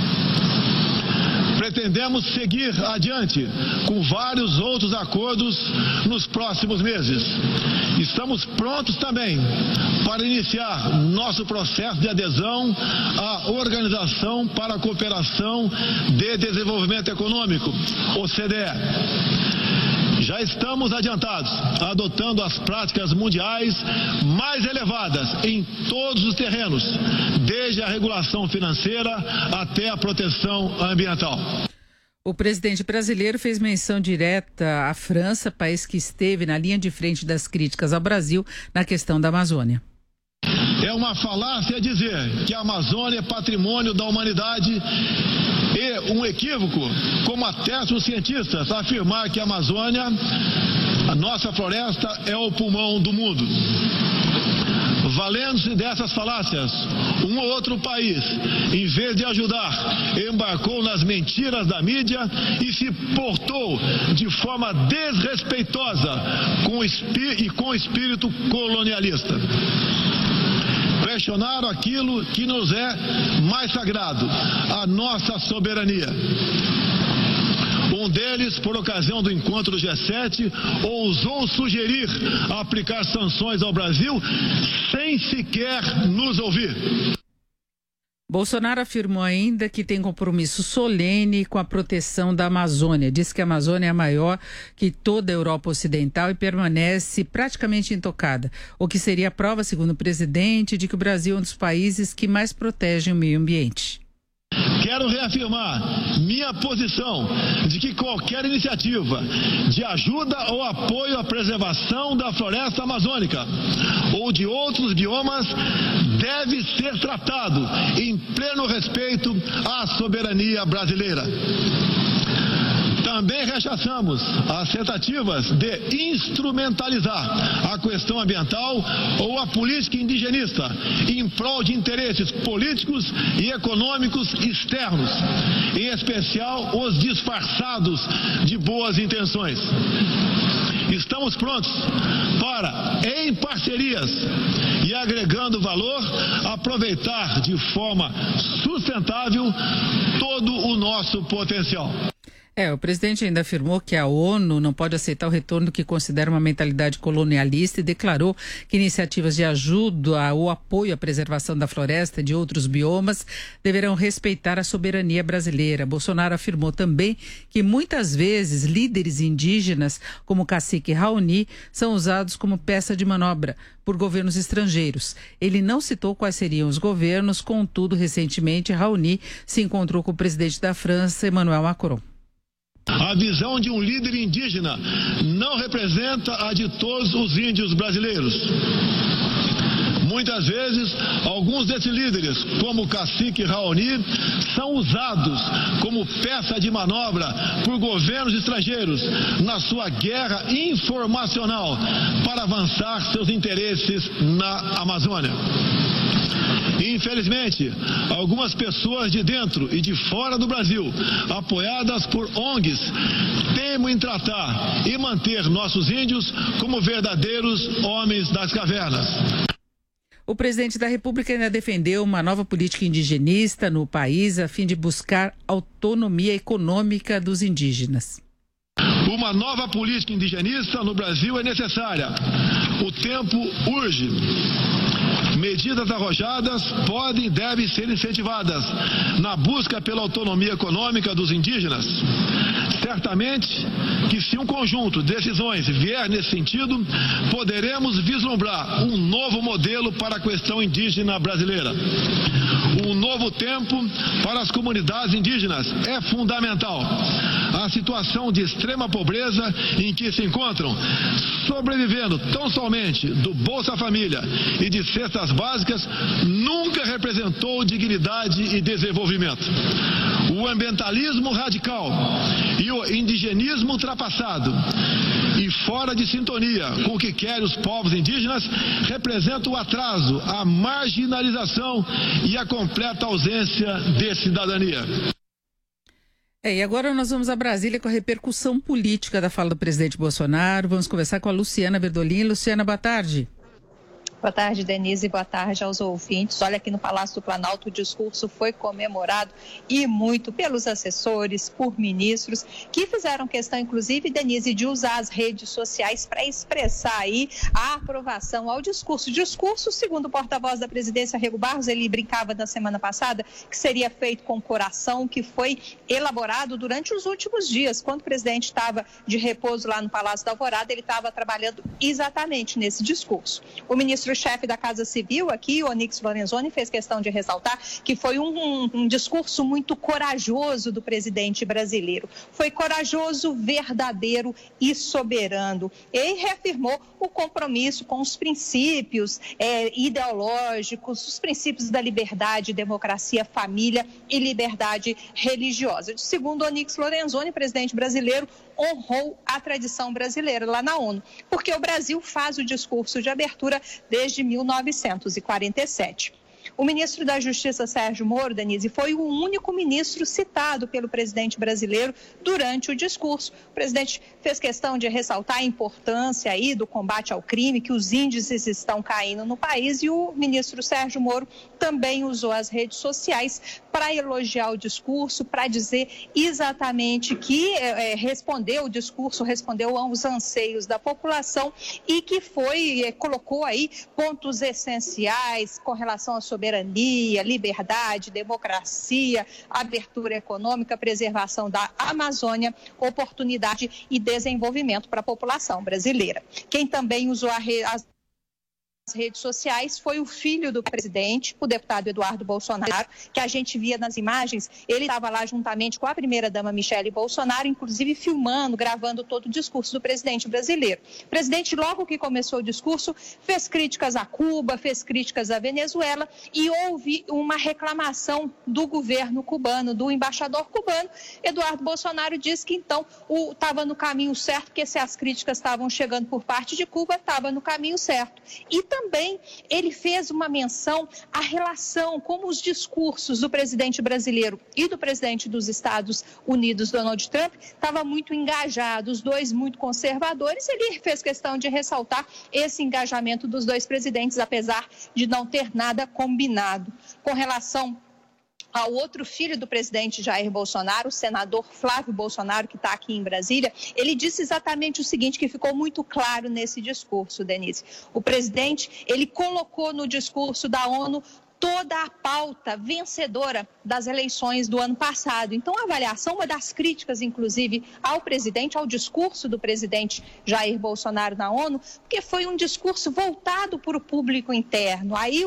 Pretendemos seguir adiante com vários outros acordos nos próximos meses. Estamos prontos também para iniciar nosso processo de adesão à Organização para a Cooperação de Desenvolvimento Econômico, OCDE. Já estamos adiantados, adotando as práticas mundiais mais elevadas em todos os terrenos, desde a regulação financeira até a proteção ambiental. O presidente brasileiro fez menção direta à França, país que esteve na linha de frente das críticas ao Brasil na questão da Amazônia. É uma falácia dizer que a Amazônia é patrimônio da humanidade e um equívoco, como atestam os cientistas, afirmar que a Amazônia, a nossa floresta, é o pulmão do mundo. Valendo-se dessas falácias, um ou outro país, em vez de ajudar, embarcou nas mentiras da mídia e se portou de forma desrespeitosa com espírito colonialista. Questionaram aquilo que nos é mais sagrado, a nossa soberania. Um deles, por ocasião do encontro do G7, ousou sugerir aplicar sanções ao Brasil sem sequer nos ouvir. Bolsonaro afirmou ainda que tem compromisso solene com a proteção da Amazônia. Diz que a Amazônia é maior que toda a Europa Ocidental e permanece praticamente intocada, o que seria a prova, segundo o presidente, de que o Brasil é um dos países que mais protegem o meio ambiente. Quero reafirmar minha posição de que qualquer iniciativa de ajuda ou apoio à preservação da floresta amazônica ou de outros biomas deve ser tratado em pleno respeito à soberania brasileira. Também rechaçamos as tentativas de instrumentalizar a questão ambiental ou a política indigenista em prol de interesses políticos e econômicos externos, em especial os disfarçados de boas intenções. Estamos prontos para, em parcerias e agregando valor, aproveitar de forma sustentável todo o nosso potencial. O presidente ainda afirmou que a ONU não pode aceitar o retorno do que considera uma mentalidade colonialista e declarou que iniciativas de ajuda ou apoio à preservação da floresta e de outros biomas deverão respeitar a soberania brasileira. Bolsonaro afirmou também que muitas vezes líderes indígenas, como o cacique Raoni, são usados como peça de manobra por governos estrangeiros. Ele não citou quais seriam os governos, contudo, recentemente, Raoni se encontrou com o presidente da França, Emmanuel Macron. A visão de um líder indígena não representa a de todos os índios brasileiros. Muitas vezes, alguns desses líderes, como o cacique Raoni, são usados como peça de manobra por governos estrangeiros na sua guerra informacional para avançar seus interesses na Amazônia. Infelizmente, algumas pessoas de dentro e de fora do Brasil, apoiadas por ONGs, teimam em tratar e manter nossos índios como verdadeiros homens das cavernas. O presidente da República ainda defendeu uma nova política indigenista no país a fim de buscar autonomia econômica dos indígenas. Uma nova política indigenista no Brasil é necessária. O tempo urge. Medidas arrojadas podem e devem ser incentivadas na busca pela autonomia econômica dos indígenas. Certamente que se um conjunto de decisões vier nesse sentido, poderemos vislumbrar um novo modelo para a questão indígena brasileira. Um novo tempo para as comunidades indígenas é fundamental. A situação de extrema pobreza em que se encontram, sobrevivendo tão somente do Bolsa Família e de cestas básicas, nunca representou dignidade e desenvolvimento. O ambientalismo radical e o indigenismo ultrapassado e fora de sintonia com o que querem os povos indígenas representam o atraso, a marginalização e a completa ausência de cidadania. E agora nós vamos a Brasília com a repercussão política da fala do presidente Bolsonaro. Vamos conversar com a Luciana Bertolin. Luciana, boa tarde. Boa tarde, Denise, e boa tarde aos ouvintes. Olha, aqui no Palácio do Planalto o discurso foi comemorado e muito pelos assessores, por ministros, que fizeram questão, inclusive, Denise, de usar as redes sociais para expressar aí a aprovação ao discurso. Discurso, segundo o porta-voz da presidência, Rego Barros, ele brincava na semana passada que seria feito com coração, que foi elaborado durante os últimos dias. Quando o presidente estava de repouso lá no Palácio da Alvorada, ele estava trabalhando exatamente nesse discurso. O ministro-chefe da Casa Civil aqui, Onyx Lorenzoni, fez questão de ressaltar que foi um discurso muito corajoso do presidente brasileiro. Foi corajoso, verdadeiro e soberano. E reafirmou o compromisso com os princípios ideológicos, os princípios da liberdade, democracia, família e liberdade religiosa. Segundo Onyx Lorenzoni, presidente brasileiro, honrou a tradição brasileira lá na ONU, porque o Brasil faz o discurso de abertura desde 1947. O ministro da Justiça, Sérgio Moro, Denise, foi o único ministro citado pelo presidente brasileiro durante o discurso. O presidente fez questão de ressaltar a importância aí do combate ao crime, que os índices estão caindo no país, e o ministro Sérgio Moro também usou as redes sociais para elogiar o discurso, para dizer exatamente que o discurso respondeu aos anseios da população e que colocou aí pontos essenciais com relação à soberania, liberdade, democracia, abertura econômica, preservação da Amazônia, oportunidade e desenvolvimento para a população brasileira. Quem também usou as redes sociais foi o filho do presidente, o deputado Eduardo Bolsonaro, que a gente via nas imagens. Ele estava lá juntamente com a primeira-dama Michele Bolsonaro, inclusive filmando, gravando todo o discurso do presidente brasileiro. O presidente, logo que começou o discurso, fez críticas a Cuba, fez críticas à Venezuela, e houve uma reclamação do governo cubano, do embaixador cubano. Eduardo Bolsonaro disse que então estava no caminho certo, porque se as críticas estavam chegando por parte de Cuba, estava no caminho certo. E também ele fez uma menção à relação, como os discursos do presidente brasileiro e do presidente dos Estados Unidos, Donald Trump, estavam muito engajados, os dois muito conservadores. Ele fez questão de ressaltar esse engajamento dos dois presidentes, apesar de não ter nada combinado. Com relação ao outro filho do presidente Jair Bolsonaro, o senador Flávio Bolsonaro, que está aqui em Brasília, ele disse exatamente o seguinte, que ficou muito claro nesse discurso, Denise. O presidente, ele colocou no discurso da ONU toda a pauta vencedora das eleições do ano passado. Então, a avaliação, uma das críticas, inclusive, ao presidente, ao discurso do presidente Jair Bolsonaro na ONU, porque foi um discurso voltado para o público interno. Aí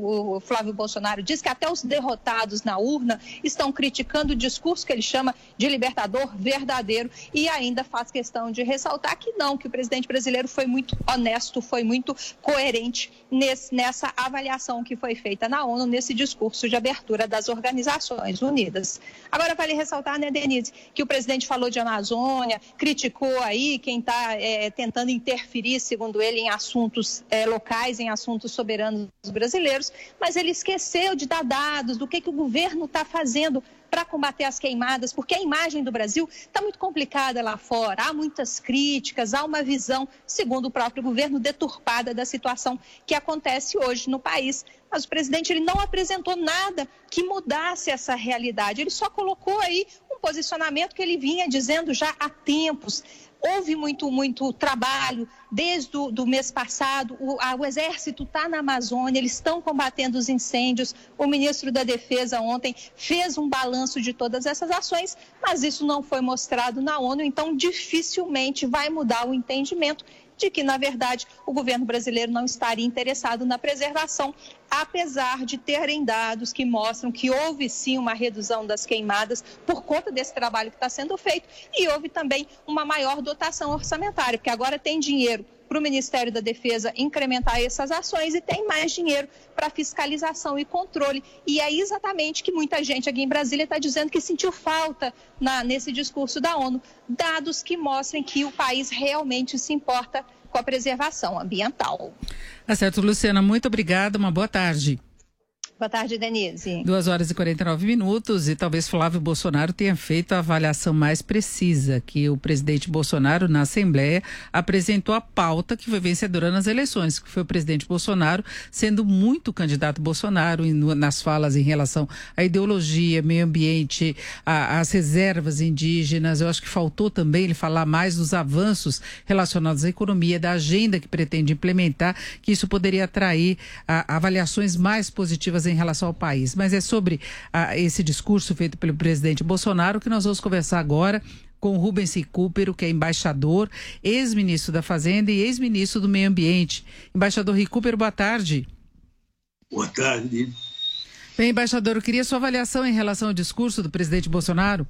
o Flávio Bolsonaro diz que até os derrotados na urna estão criticando o discurso que ele chama de libertador verdadeiro e ainda faz questão de ressaltar que não, que o presidente brasileiro foi muito honesto, foi muito coerente nessa avaliação que foi feita na ONU, nesse discurso de abertura das Organizações Unidas. Agora, vale ressaltar, né, Denise, que o presidente falou de Amazônia, criticou aí quem está tentando interferir, segundo ele, em assuntos locais, em assuntos soberanos brasileiros, mas ele esqueceu de dar dados do que o governo está fazendo para combater as queimadas, porque a imagem do Brasil está muito complicada lá fora, há muitas críticas, há uma visão, segundo o próprio governo, deturpada da situação que acontece hoje no país. Mas o presidente ele não apresentou nada que mudasse essa realidade, ele só colocou aí um posicionamento que ele vinha dizendo já há tempos. Houve muito trabalho desde o mês passado, o Exército está na Amazônia, eles estão combatendo os incêndios, o ministro da Defesa ontem fez um balanço de todas essas ações, mas isso não foi mostrado na ONU, então dificilmente vai mudar o entendimento de que, na verdade, o governo brasileiro não estaria interessado na preservação, apesar de terem dados que mostram que houve sim uma redução das queimadas por conta desse trabalho que está sendo feito e houve também uma maior dotação orçamentária, porque agora tem dinheiro para o Ministério da Defesa incrementar essas ações e tem mais dinheiro para fiscalização e controle. E é exatamente que muita gente aqui em Brasília está dizendo que sentiu falta nesse discurso da ONU, dados que mostrem que o país realmente se importa com a preservação ambiental. Tá certo, Luciana, muito obrigada, uma boa tarde. Boa tarde, Denise. 2h49 e talvez Flávio Bolsonaro tenha feito a avaliação mais precisa, que o presidente Bolsonaro, na Assembleia, apresentou a pauta que foi vencedora nas eleições, que foi o presidente Bolsonaro sendo muito candidato Bolsonaro nas falas em relação à ideologia, meio ambiente, às reservas indígenas. Eu acho que faltou também ele falar mais dos avanços relacionados à economia, da agenda que pretende implementar, que isso poderia atrair avaliações mais positivas em relação ao país. Mas é sobre esse discurso feito pelo presidente Bolsonaro que nós vamos conversar agora com o Rubens Recupero, que é embaixador, ex-ministro da Fazenda e ex-ministro do Meio Ambiente. Embaixador Recupero, boa tarde. Boa tarde. Bem, embaixador, eu queria sua avaliação em relação ao discurso do presidente Bolsonaro.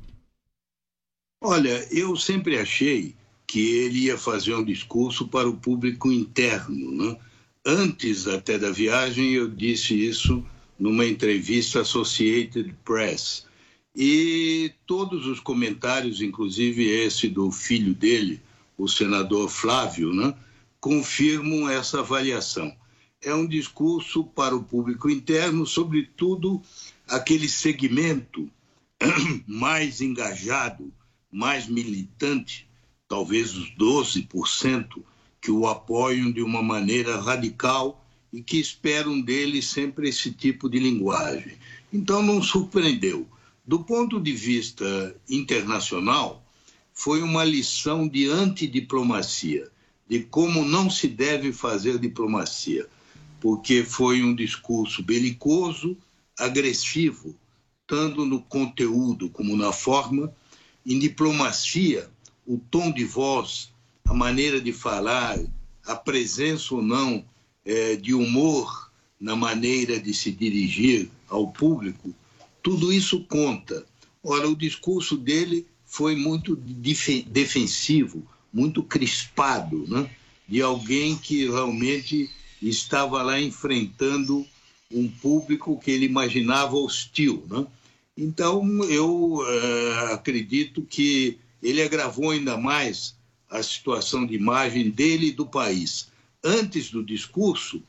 Olha, eu sempre achei que ele ia fazer um discurso para o público interno, né? Antes até da viagem eu disse isso numa entrevista à Associated Press. E todos os comentários, inclusive esse do filho dele, o senador Flávio, né, confirmam essa avaliação. É um discurso para o público interno, sobretudo aquele segmento mais engajado, mais militante, talvez os 12%, que o apoiam de uma maneira radical e que esperam dele sempre esse tipo de linguagem. Então não surpreendeu. Do ponto de vista internacional, foi uma lição de antidiplomacia, de como não se deve fazer diplomacia, porque foi um discurso belicoso, agressivo, tanto no conteúdo como na forma. Em diplomacia, o tom de voz, a maneira de falar, a presença ou não de humor na maneira de se dirigir ao público, tudo isso conta. Ora, o discurso dele foi muito defensivo, muito crispado, né? De alguém que realmente estava lá enfrentando um público que ele imaginava hostil, né? Então, eu acredito que ele agravou ainda mais a situação de imagem dele e do país. Antes do discurso,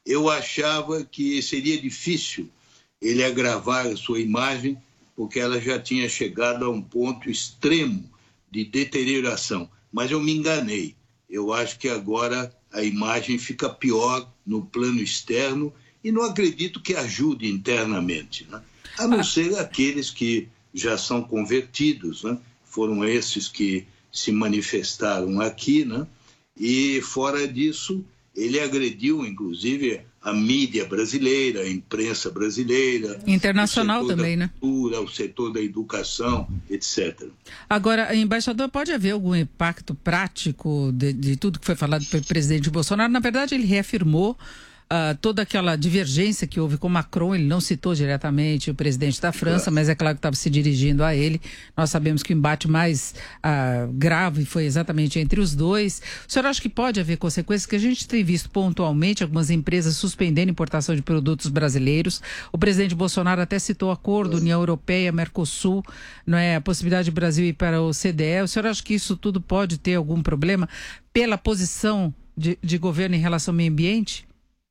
eu achava que seria difícil ele agravar a sua imagem, porque ela já tinha chegado a um ponto extremo de deterioração. Mas eu me enganei. Eu acho que agora a imagem fica pior no plano externo e não acredito que ajude internamente, né? A não ser aqueles que já são convertidos, né? Foram esses que se manifestaram aqui, né? E fora disso, ele agrediu, inclusive, a mídia brasileira, a imprensa brasileira. Internacional também, né? O setor da educação, etc. Agora, embaixador, pode haver algum impacto prático de tudo que foi falado pelo presidente Bolsonaro? Na verdade, ele reafirmou toda aquela divergência que houve com Macron. Ele não citou diretamente o presidente da França, mas é claro que estava se dirigindo a ele. Nós sabemos que o embate mais grave foi exatamente entre os dois. O senhor acha que pode haver consequências? Que a gente tem visto pontualmente algumas empresas suspendendo importação de produtos brasileiros. O presidente Bolsonaro até citou o acordo União Europeia, Mercosul, não é, a possibilidade do Brasil ir para o OCDE. O senhor acha que isso tudo pode ter algum problema pela posição de governo em relação ao meio ambiente?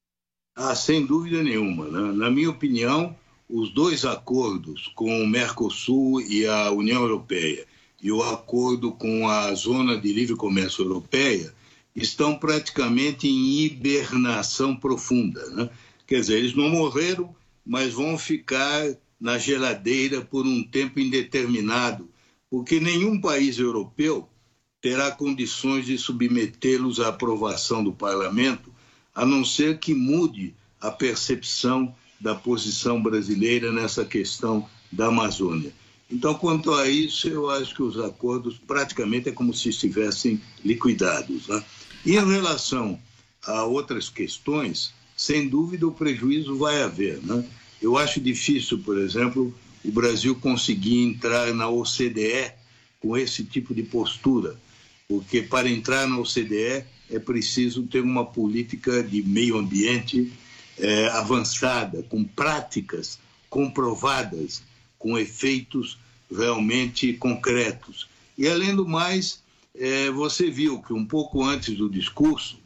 Sem dúvida nenhuma, né? Na minha opinião, os dois acordos com o Mercosul e a União Europeia e o acordo com a Zona de Livre Comércio Europeia estão praticamente em hibernação profunda, né? Quer dizer, eles não morreram, mas vão ficar na geladeira por um tempo indeterminado, porque nenhum país europeu terá condições de submetê-los à aprovação do parlamento, a não ser que mude a percepção da posição brasileira nessa questão da Amazônia. Então, quanto a isso, eu acho que os acordos praticamente é como se estivessem liquidados, né? E em relação a outras questões, sem dúvida o prejuízo vai haver, né? Eu acho difícil, por exemplo, o Brasil conseguir entrar na OCDE com esse tipo de postura, porque para entrar na OCDE é preciso ter uma política de meio ambiente avançada, com práticas comprovadas, com efeitos realmente concretos. E, além do mais, você viu que um pouco antes do discurso,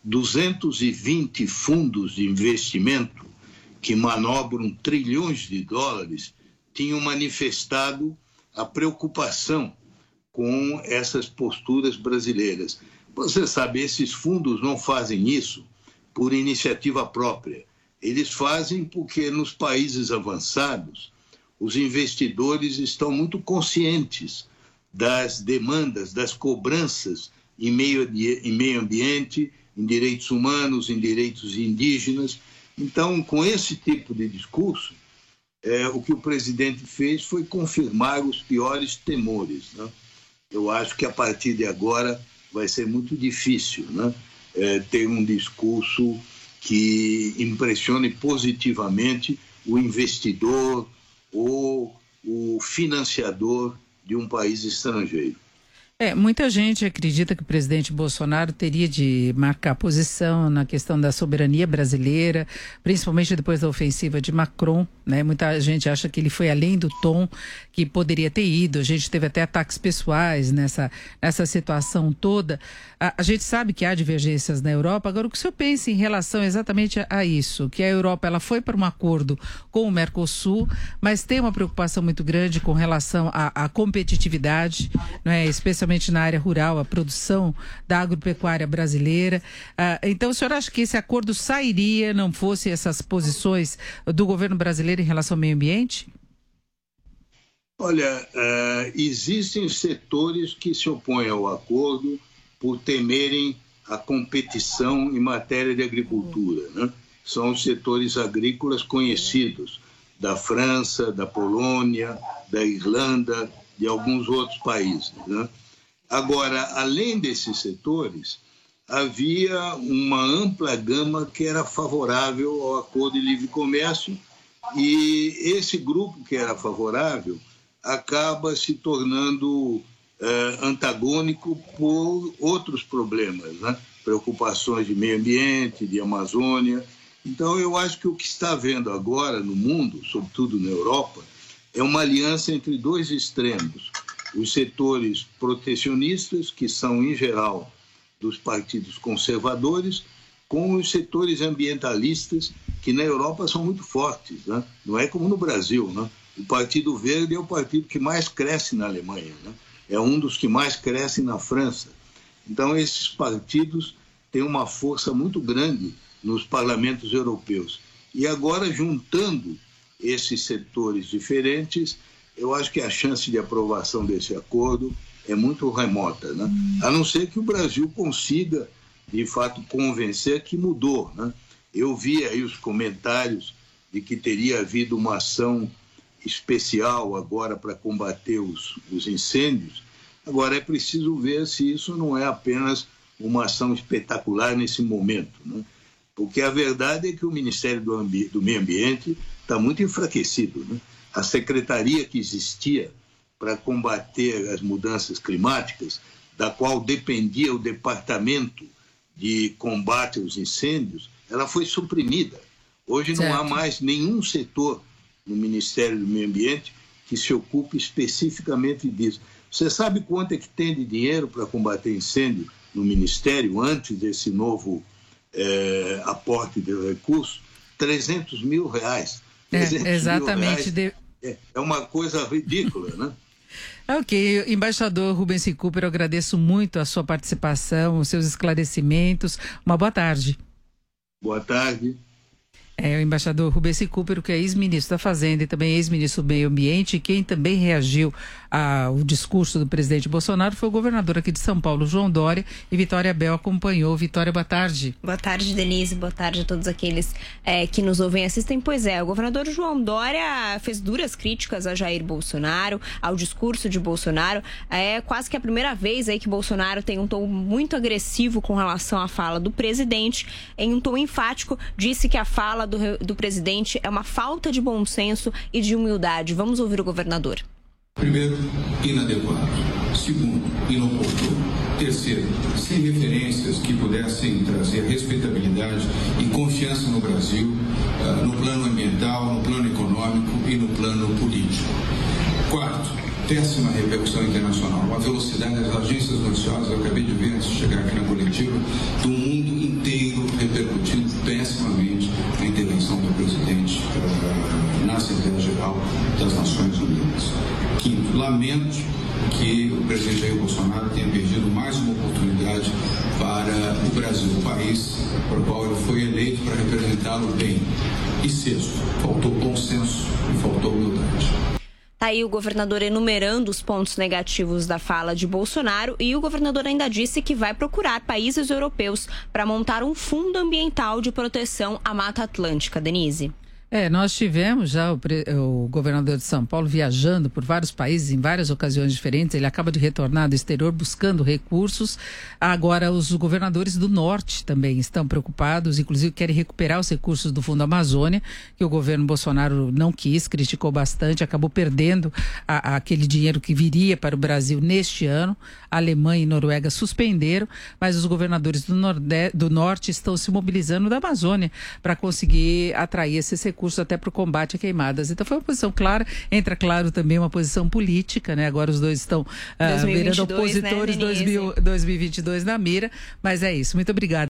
220 fundos de investimento que manobram trilhões de dólares tinham manifestado a preocupação com essas posturas brasileiras. Você sabe, esses fundos não fazem isso por iniciativa própria. Eles fazem porque nos países avançados os investidores estão muito conscientes das demandas, das cobranças em meio ambiente, em direitos humanos, em direitos indígenas. Então, com esse tipo de discurso, o que o presidente fez foi confirmar os piores temores, né? Eu acho que a partir de agora vai ser muito difícil, né? Ter um discurso que impressione positivamente o investidor ou o financiador de um país estrangeiro. Muita gente acredita que o presidente Bolsonaro teria de marcar posição na questão da soberania brasileira, principalmente depois da ofensiva de Macron, né? Muita gente acha que ele foi além do tom que poderia ter ido. A gente teve até ataques pessoais nessa situação toda. A gente sabe que há divergências na Europa. Agora, o que o senhor pensa em relação exatamente a isso? Que a Europa ela foi para um acordo com o Mercosul, mas tem uma preocupação muito grande com relação à competitividade, não é? Especialmente na área rural, a produção da agropecuária brasileira. Então, o senhor acha que esse acordo sairia, não fosse essas posições do governo brasileiro em relação ao meio ambiente? Olha, existem setores que se opõem ao acordo por temerem a competição em matéria de agricultura, né? São os setores agrícolas conhecidos da França, da Polônia, da Irlanda, de alguns outros países, né? Agora, além desses setores, havia uma ampla gama que era favorável ao acordo de livre comércio, e esse grupo que era favorável acaba se tornando antagônico por outros problemas, né? Preocupações de meio ambiente, de Amazônia. Então, eu acho que o que está havendo agora no mundo, sobretudo na Europa, é uma aliança entre dois extremos. Os setores protecionistas, que são, em geral, dos partidos conservadores, com os setores ambientalistas, que na Europa são muito fortes, né? Não é como no Brasil, né? O Partido Verde é o partido que mais cresce na Alemanha, né? É um dos que mais cresce na França. Então, esses partidos têm uma força muito grande nos parlamentos europeus. E agora, juntando esses setores diferentes, eu acho que a chance de aprovação desse acordo é muito remota, né? A não ser que o Brasil consiga, de fato, convencer que mudou, né? Eu vi aí os comentários de que teria havido uma ação especial agora para combater os incêndios. Agora, é preciso ver se isso não é apenas uma ação espetacular nesse momento, né? Porque a verdade é que o Ministério do Meio Ambiente está muito enfraquecido, né? A secretaria que existia para combater as mudanças climáticas, da qual dependia o Departamento de Combate aos Incêndios, ela foi suprimida. Hoje não há mais nenhum setor no Ministério do Meio Ambiente que se ocupe especificamente disso. Você sabe quanto é que tem de dinheiro para combater incêndio no Ministério antes desse novo aporte de recursos? 300 mil reais. 300 exatamente. Mil reais é uma coisa ridícula, né? Ok, embaixador Rubens Cooper, eu agradeço muito a sua participação, os seus esclarecimentos. Uma boa tarde. Boa tarde. O embaixador Rubens Cooper, que é ex-ministro da Fazenda e também ex-ministro do Meio Ambiente, e quem também reagiu ao discurso do presidente Bolsonaro foi o governador aqui de São Paulo, João Dória, e Vitória Bel acompanhou. Vitória, boa tarde. Boa tarde, Denise, boa tarde a todos aqueles que nos ouvem e assistem. Pois é, o governador João Dória fez duras críticas a Jair Bolsonaro, ao discurso de Bolsonaro. É quase que a primeira vez aí que Bolsonaro tem um tom muito agressivo com relação à fala do presidente. Em um tom enfático, disse que a fala do presidente é uma falta de bom senso e de humildade. Vamos ouvir o governador. Primeiro, inadequado. Segundo, inoportuno. Terceiro, sem referências que pudessem trazer respeitabilidade e confiança no Brasil, no plano ambiental, no plano econômico e no plano político. Quarto, péssima repercussão internacional. A velocidade das agências noticiosas, eu acabei de ver antes de chegar aqui na coletiva, do mundo inteiro repercutindo pessimamente a intervenção do presidente na Assembleia Geral das Nações Unidas. Quinto, lamento que o presidente Jair Bolsonaro tenha perdido mais uma oportunidade para o Brasil, o país para o qual ele foi eleito para representá-lo bem. E sexto, faltou bom senso e faltou humildade. Tá aí o governador enumerando os pontos negativos da fala de Bolsonaro, e o governador ainda disse que vai procurar países europeus para montar um fundo ambiental de proteção à Mata Atlântica. Denise. Nós tivemos já o governador de São Paulo viajando por vários países em várias ocasiões diferentes. Ele acaba de retornar do exterior buscando recursos. Agora, os governadores do norte também estão preocupados, inclusive querem recuperar os recursos do Fundo Amazônia, que o governo Bolsonaro não quis, criticou bastante, acabou perdendo aquele dinheiro que viria para o Brasil neste ano. A Alemanha e Noruega suspenderam, mas os governadores do norte estão se mobilizando da Amazônia para conseguir atrair esses recursos até para o combate a queimadas. Então foi uma posição clara, entra claro também uma posição política, né? Agora os dois estão virando opositores, né, 2022 na mira, mas é isso. Muito obrigada.